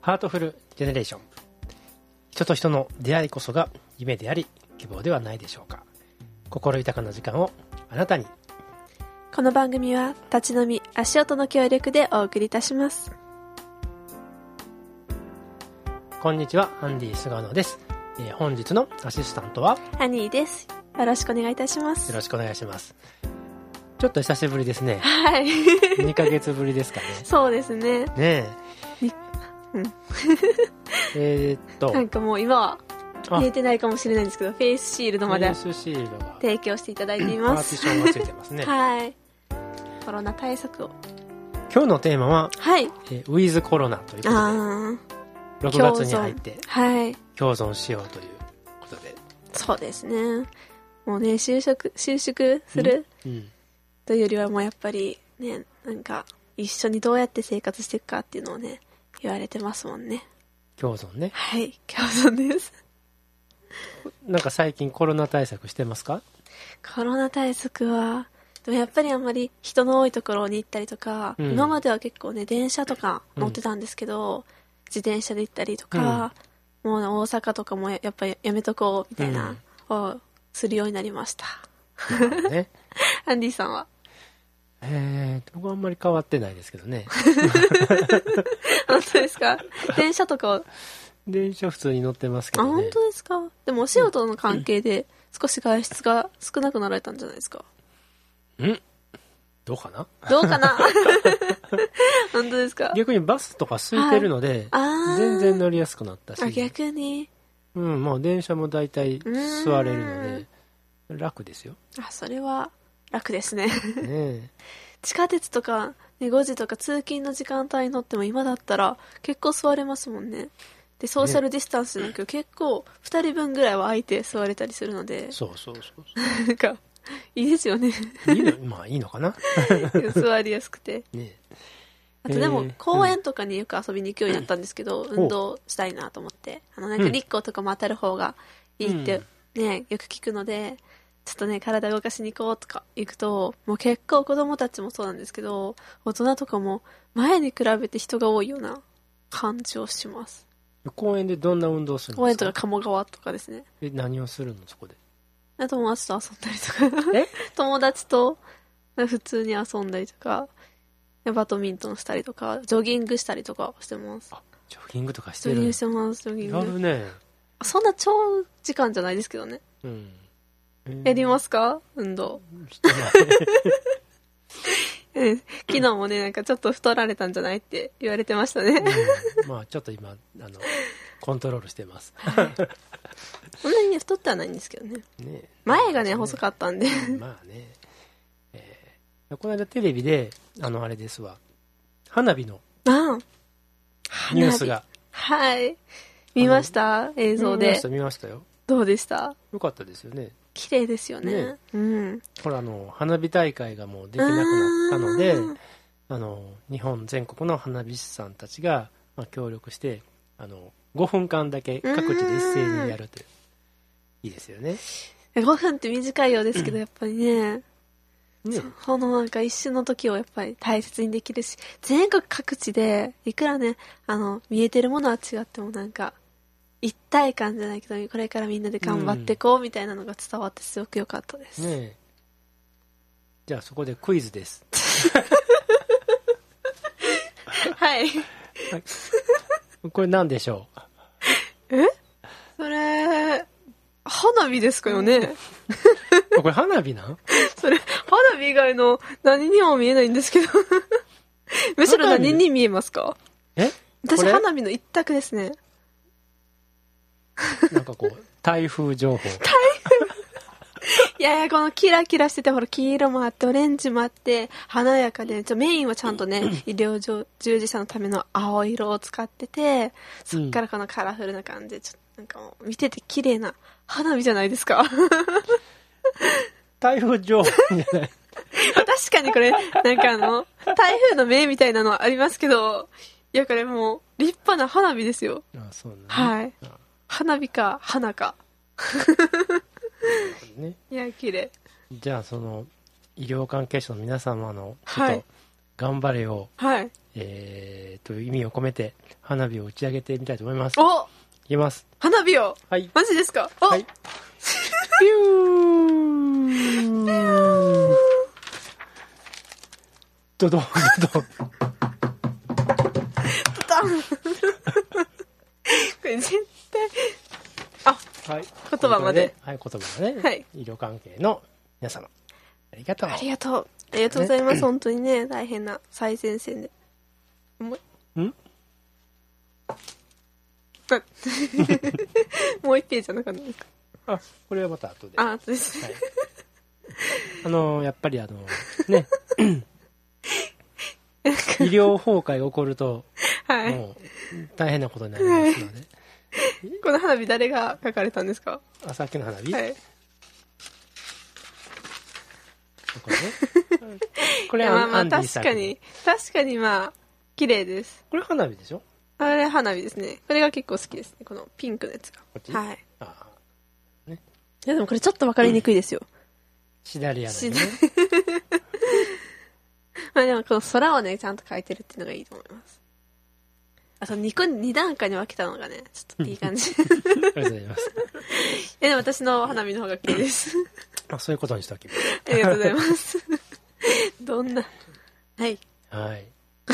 ハートフルジェネレーション。人と人の出会いこそが夢であり希望ではないでしょうか。心豊かな時間をあなたに。 この番組は立ち飲み足音の協力でお送りいたします。 こんにちは、アンディ菅野です。本日のアシスタントはハニーです。よろしくお願いいたします。 よろしくお願いします。ちょっと久しぶりですね。 はい。 2ヶ月ぶりですかね。 そうですね。 ねえ。なんかもう今は見えてないかもしれないんですけど、フェイスシールドまで提供していただいています。 パーティションがついてますね。 はい。コロナ対策を。 今日のテーマは、 はい。 ウィズコロナということで、6月に入って、 はい。 共存しようということで。 そうですね。もうね、収縮する、というよりはもうやっぱりね、なんか一緒にどうやって生活していくかっていうのをね、言われてますもんね。 共存ね。 はい、共存です。 なんか最近コロナ対策してますか？ コロナ対策は、でもやっぱりあんまり人の多いところに行ったりとか、今までは結構ね、電車とか乗ってたんですけど、自転車で行ったりとか、もう大阪とかもやっぱりやめとこうみたいな、をするようになりました。 ね、 アンディさんは？ 僕はあんまり変わってないですけどね。 本当ですか？電車とかは？ 電車普通に乗ってますけどね。 あ、本当ですか？でもお仕事の関係で少し外出が少なくなられたんじゃないですか？ どうかな本当ですか？ 逆にバスとか空いてるので、全然乗りやすくなったし。 逆に？ まあ電車も大体座れるので楽ですよ。 それは楽ですね。 ね。 地下鉄とか、ね、5時とか通勤の時間帯に乗っても今だったら結構座れますもんね。でソーシャルディスタンスなんか結構2人分ぐらいは空いて座れたりするので、 そうなんかいいですよね。 まあいいのかな。 座りやすくて、あとでも公園とかによく遊びに行くようになったんですけど、運動したいなと思って、なんか日光とかも当たる方がいいってね、よく聞くので、ちょっとね、体動かしに行こうとか行くと、もう結構子供たちもそうなんですけど、大人とかも前に比べて人が多いような感じをします。 公園でどんな運動するんですか？ 公園とか鴨川とかですね。 何をするのそこで？ 友達と遊んだりとか。友達と普通に遊んだりとか、バドミントンしたりとか、ジョギングしたりとかしてます。 ジョギングとかしてる？ ジョギングしてます、ジョギング。 やるね。 そんな長時間じゃないですけどね。やりますか？運動。してない。昨日もね、なんかちょっと太られたんじゃないって言われてましたね。 まあちょっと今コントロールしてます。 そんなにね、太ってはないんですけどね。前がね、細かったんで。 まあね。この間テレビであれですわ、花火のニュースが。 はい。見ました？映像で。 見ましたよ。 どうでした？ よかったですよね。 綺麗ですよね。 ほら花火大会がもうできなくなったので、日本全国の花火師さんたちが、協力して5分間だけ各地で一斉にやるという。いいですよね。 5分って短いようですけど、やっぱりね、そのなんか一瞬の時をやっぱり大切にできるし、全国各地でいくらね、見えてるものは違ってもなんか一体感じゃないけど、これからみんなで頑張っていこうみたいなのが伝わってすごく良かったです。 じゃあそこでクイズです。 はい。 これ何でしょう？ それ花火ですかよね。 これ花火なん？ それ花火以外の何にも見えないんですけど。むしろ何に見えますか？私花火の一択ですね。 なんかこう台風情報。 いやこのキラキラしてて、ほら黄色もあってオレンジもあって華やかで、メインはちゃんとね医療従事者のための青色を使ってて、そっからこのカラフルな感じで、ちょっとなんかもう見てて綺麗な花火じゃないですか。 台風情報じゃない。 確かにこれなんか台風の目みたいなのはありますけど、いやこれもう立派な花火ですよ。 そうね。 はい。花火か花か。いや綺麗。 じゃあ医療関係者の皆様のちょっと頑張れを、 という意味を込めて花火を打ち上げてみたいと思います。 お、 いきます。 花火を。 はい。 マジですか？お、 はい。ピュードドンドドン。 ダンこれ絶対、あ、 はい。 言葉まで。 はい、言葉まで。 はい。 医療関係の皆様、ありがとう。 ありがとう。ありがとうございます。本当にね、大変な最前線で。もう一ページじゃなかったですか？ あ、これはまた後で。 あ、後です。 はい、やっぱりね、医療崩壊が起こると、 はい、 もう大変なことになりますので。 この花火誰が描かれたんですか？ あ、さっきの花火？ はい。 これね。これはまあ確かにまあ、綺麗です。 これ花火でしょ？ あれ花火ですね。これが結構好きですね。このピンクのやつが。 こっち？ はい。 ああ。ね。 いやでもこれちょっと分かりにくいですよ。 しだりやね。 まあでもこの空をね、ちゃんと描いてるっていうのがいいと思います。あと2段階に分けたのがね、ちょっといい感じ。 ありがとうございます。 でも私の花火の方が綺麗です。 あ、そういうことにしたっけ？ ありがとうございます。どんな。はい。 はい。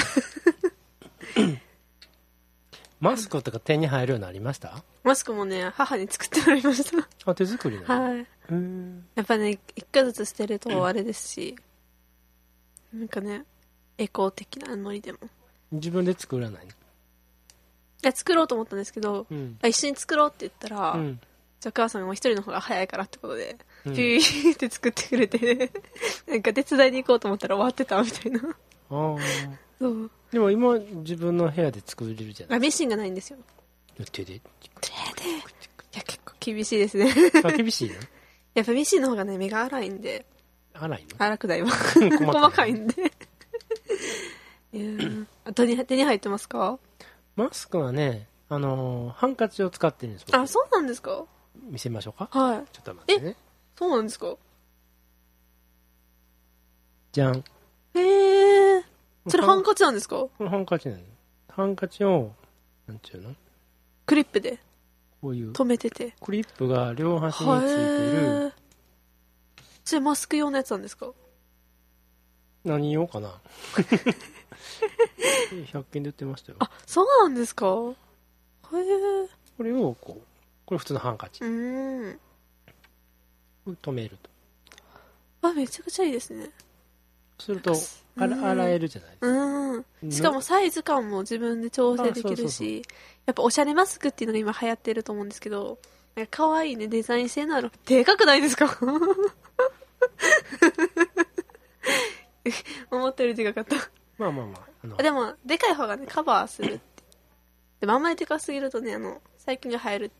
マスクとか手に入るようになりました？ マスクもね、母に作ってもらいました。 あ、手作りなの？ はい。やっぱね、一回ずつ捨てるとあれですし、なんかね、エコー的なノリでも。 自分で作らないの？ いや、作ろうと思ったんですけど、一緒に作ろうって言ったら、じゃあ母さんも一人の方が早いからってことで、ピューって作ってくれて、なんか手伝いに行こうと思ったら終わってたみたいな。 ああ。 そう。 でも今自分の部屋で作れるじゃない？ ミシンがないんですよ。 手で？いや、結構厳しいですね。 あ、厳しいの？ やっぱミシンの方がね、目が粗いんで。 粗いの？ 粗くないわ。細かいんで。手に入ってますか？ マスクはね、ハンカチを使ってるんです。 あ、そうなんですか？ 見せましょうか？ はい。 ちょっと待ってね。 そうなんですか？ じゃん。 へえ。それハンカチなんですか？ これハンカチなの。ハンカチを、なんちゅうの？ クリップで。 こういう。 止めてて。 クリップが両端についてる。 それマスク用のやつなんですか？ 何用かな100均で売ってましたよ。 あ、そうなんですか？へえ。 これをこれ普通のハンカチ。 止めると。 あ、めちゃくちゃいいですね。 すると洗えるじゃないですか。 しかもサイズ感も自分で調整できるし、やっぱおしゃれマスクっていうのが今流行ってると思うんですけど、なんか可愛いね、デザイン性のある。でかくないですか？思ったよりでかかった。 まあまあまあ。 でも、でかい方がね、カバーするって。でもあんまりでかすぎるとね、最近が流行るって。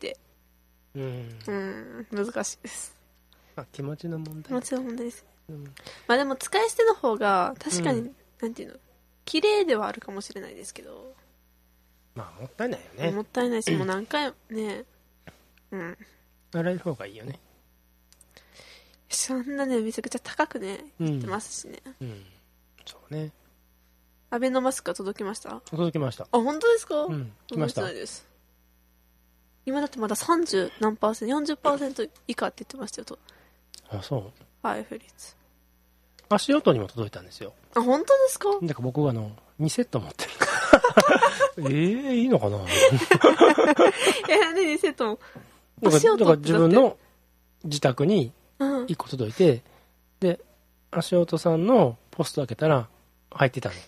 難しいです。 気持ちの問題。 気持ちの問題です。まあでも使い捨ての方が確かに、なんていうの、綺麗ではあるかもしれないですけど、 まあもったいないよね。 もったいないし、もう何回ね、 洗える方がいいよね。 そんなね、めちゃくちゃ高くね、言ってますしね。 そうね。 アベノマスクは届きました？ 届きました。 あ、本当ですか？ 来ました。 今だってまだ30何%、40% 以下って言ってましたよと。 あ、そう。 配布率。 足音にも届いたんですよ。 あ、本当ですか？ だから僕は2セット持ってる。いいのかな？ なんで2セットも。 だから自分の自宅に1個届いて、で、足音さんのポスト開けたら入ってたの。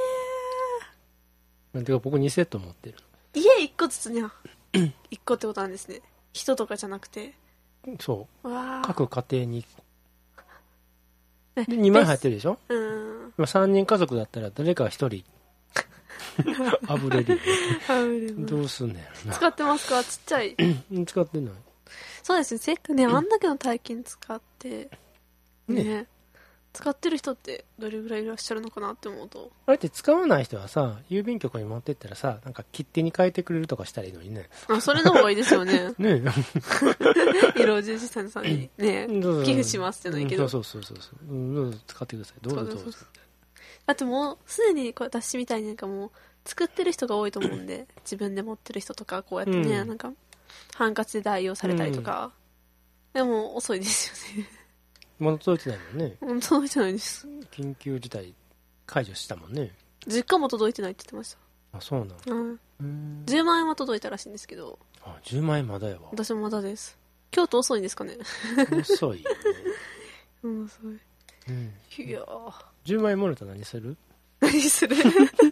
なんていうか僕2セット持ってる。 家1個ずつに1個ってことなんですね。人とかじゃなくて。 そう。各家庭に1個。で2枚入ってるでしょ。3人家族だったら誰か1人あぶれるよね。どうすんねん。 使ってますか？ちっちゃい。 使ってない。 そうですね。せっかくね、あんだけの大金使ってね、使ってる人ってどれぐらいいらっしゃるのかなって思うと、 あれって使わない人はさ、郵便局に持ってったらさ、なんか切手に変えてくれるとかしたらいいのにね。 それの方がいいですよね。 ね医療従事者さんにね、寄付しますじゃないけど。 そう。使ってください。どうぞ。 あともうすでにこう私みたいになんかもう作ってる人が多いと思うんで自分で持ってる人とかこうやってね、 うんなんかハンカチで代用されたりとか、でも遅いですよね。 まだ届いてないもんね。 うん、届いてないです。 緊急事態解除したもんね。 実家も届いてないって言ってました。 あ、そうなの。 10万円は届いたらしいんですけど。 あ、10万円まだやわ。 私もまだです。京都遅いんですかね。 遅いよね。 遅い。いやー、 10万円もらったら何する？ 何する？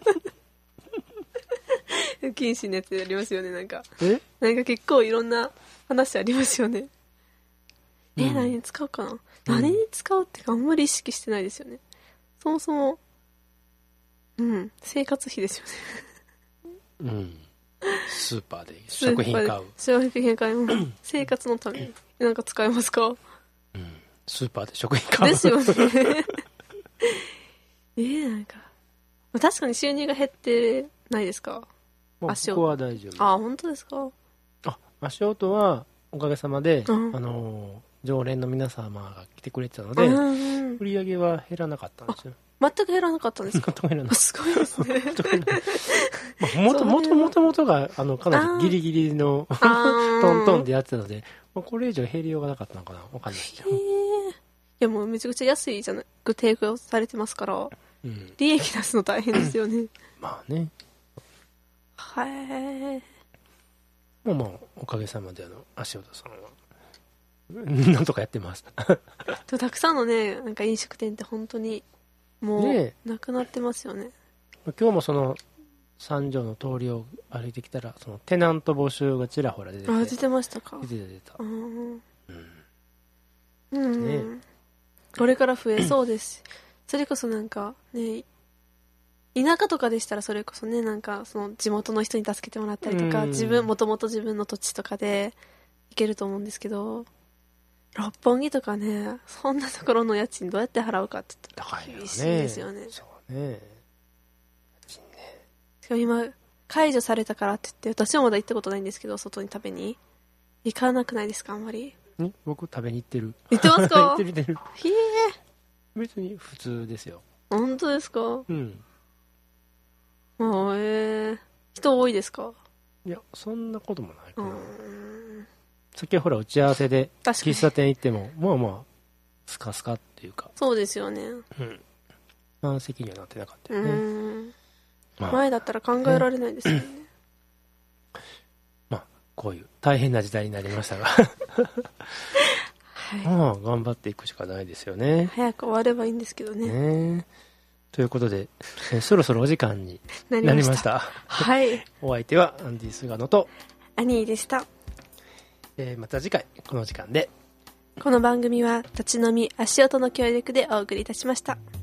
不謹慎なやつありますよね、なんか。なんか結構いろんな話ありますよね。何に使うかな、何に使うってかあんまり意識してないですよね。そもそも、生活費ですよね。 スーパーで食品買う。 食品買う。生活のために。なんか使えますか？ スーパーで食品買う。 ですよね。なんか。確かに収入が減ってないですか？ 足音。ここは大丈夫。 あ、本当ですか？ 足音はおかげさまで、常連の皆様が来てくれてたので、売り上げは減らなかったんですよ。 全く減らなかったんですか？ 全く減らなかった。 すごいですね。 もとがかなりギリギリのトントンでやってたので、これ以上減りようがなかったのかな、わかんないけど。いや、もうめちゃくちゃ安いじゃなく提供されてますから、利益出すの大変ですよね。 まあね。もうおかげさまで足音さんはなんとかやってます。 たくさんのね、なんか飲食店って本当にもうなくなってますよね。 今日もその三条の通りを歩いてきたら、そのテナント募集がちらほら出てて。 出てましたか？ 出た。 これから増えそうです。それこそなんかね、田舎とかでしたらそれこそね、なんかその地元の人に助けてもらったりとか、もともと自分の土地とかで行けると思うんですけど、六本木とかね、そんなところの家賃どうやって払うかって言ったら厳しいですよね。 そうね。 しかも今解除されたからって言って、私はまだ行ったことないんですけど、外に食べに行かなくないですか？あんまり。 僕食べに行ってる。 行ってますか？ 行ってる。 へえ。 別に普通ですよ。 本当ですか？人多いですか？ いや、そんなこともないかな。さっきはほら打ち合わせで喫茶店行ってもまあスカスカっていうか。 そうですよね。 満席にはなってなかったよね。 前だったら考えられないですよね。 こういう大変な時代になりましたが頑張っていくしかないですよね。 早く終わればいいんですけどね。 ということで、そろそろお時間になりました。お相手はアンディ・スガノとアニーでした。 また次回この時間で。 この番組は立ち飲み足音の協力でお送りいたしました。